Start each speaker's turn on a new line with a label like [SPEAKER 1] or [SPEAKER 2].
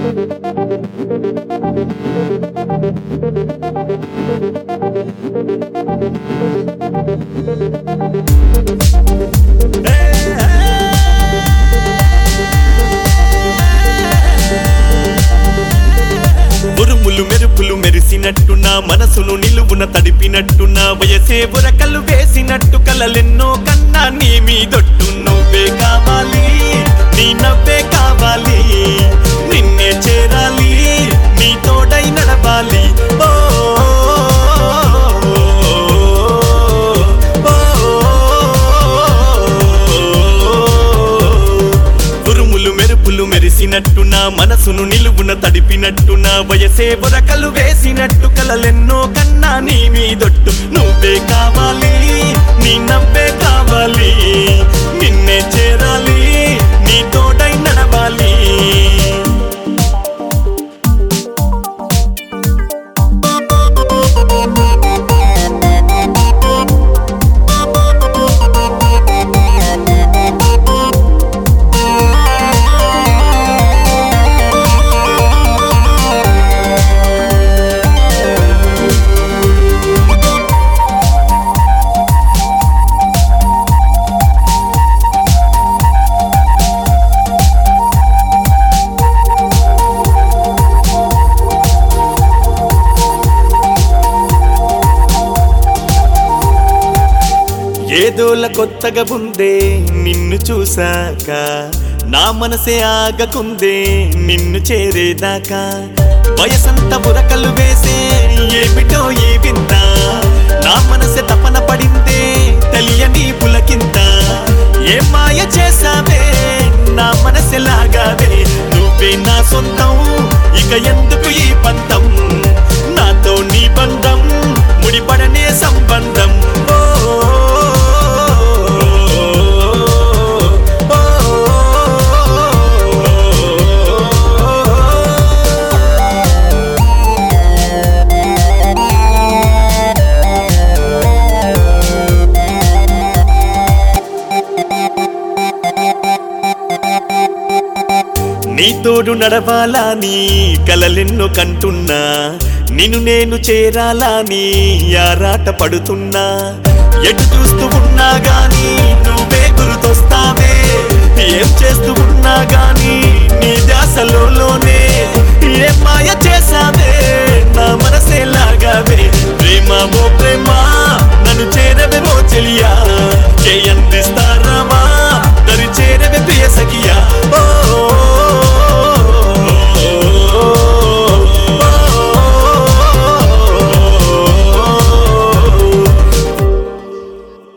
[SPEAKER 1] ఉరుములు మెరుపులు మెరిసినట్టున్నా మనసును నిలువున తడిపినట్టున్నా వయసే బురకలు వేసినట్టు కలలెన్నో కన్నా నీ మీదొట్టు నువ్వే కావాలి నీ నవ్వే కావాలి నిన్నే చేరాలి నీ తోడై నడవాలి ఓ ఉరుములు మెరుపులు మెరిసినట్టున్నా మనసును నిలువున తడిపినట్టున్నా వయసే బురకలు వేసినట్టు కలలెన్నో కన్నా నీ మీదొట్టు నువ్వే కావాలి నీ నవ్వే కావాలి నిన్నే చేరాలి నీ తోడై నడవాలి ఏదోల కొత్తగా ఉందే నిన్ను చూసాక నా మనసే ఆగకుందే నిన్ను చేరేదాకా వయసంత బురకలు వేసే ఏమిటో ఈ వింత నా మనసే తపన పడిందే తెలియని పులకింత ఏ మాయ చేసావే నా మనసే లాగావే నువ్వే నా సొంతం ఇక ఎందుకు ఈ పంతం నాతో నీ బంధం ముడిపడనే సంబంధం నీ తోడు నడవాలా నీ కలలెన్నో కంటున్నా నిన్ను నేను చేరాలా నీ ఆరాట పడుతున్నా ఎటు చూస్తూ ఉన్నా గానీ నువ్వే గుర్తొస్తావే ఏం చేస్తూ ఉన్నా గానీ నీ ధ్యాసలో